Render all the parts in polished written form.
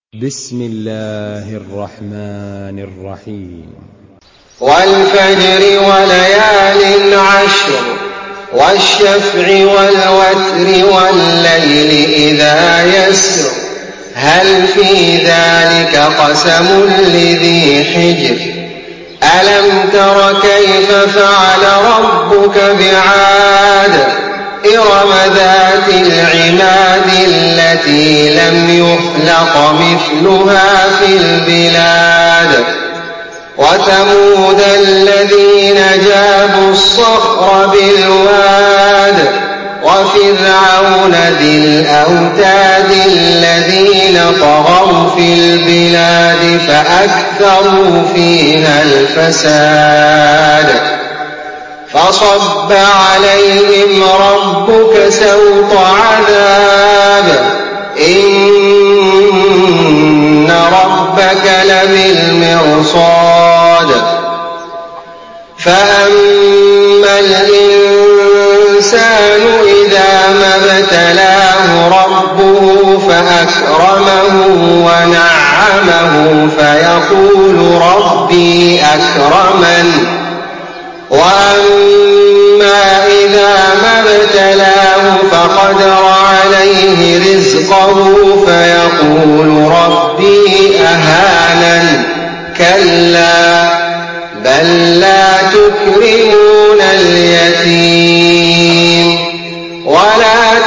بسم الله الرحمن الرحيم. والفجر وليال عشر والشفع والوتر والليل إذا يسر هل في ذلك قسم لذي حجر ألم تر كيف فعل ربك بعاد إرم ذات العماد التي لم يخلق مثلها في البلاد وثمود الذين جابوا الصخر بالواد وفرعون ذي الأوتاد الذين طغوا في البلاد فأكثروا فيها الفساد فصب عليهم ربك سوط عذاب إن ربك لبالمرصاد فأما الإنسان إذا ما ابتلاه ربه فأكرمه ونعمه فيقول ربي أكرمن وأما إذا ما ابتلاه فقدر عليه رزقه فيقول ربي أهانن كلا بل لا تكرمون اليتيم ولا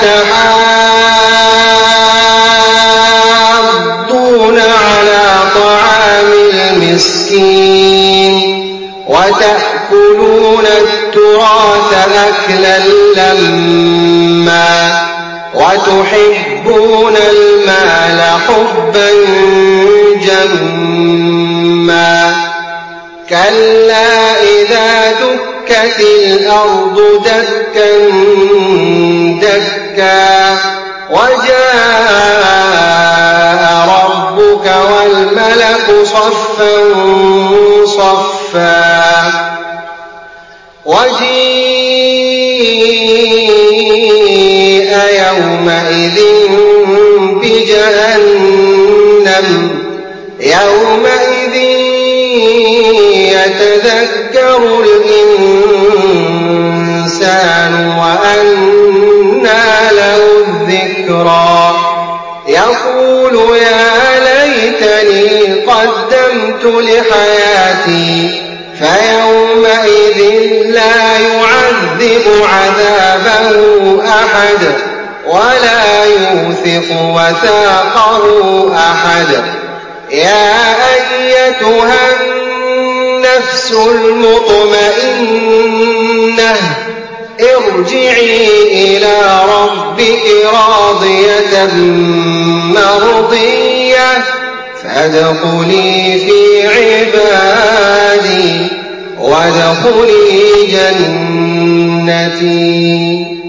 تحاضون على طعام المسكين وتأكلون التراث أكلا لما وتحبون المال حبا جما كلا إذا دكت الأرض دكا دكا وجاء ربك والملك صفا صفا وجيء يومئذ بجهنم يومئذ يتذكر الإنسان وأنى له الذكرى يقول يا ليتني قدمت لحياتي فيومئذ لا يعذب عذابه أحد ولا يوثق وثاقه أحد يا أيتها النفس المطمئنة ارجعي إلى ربك راضية مرضية فادخلي في عبادي وادخلي جنتي.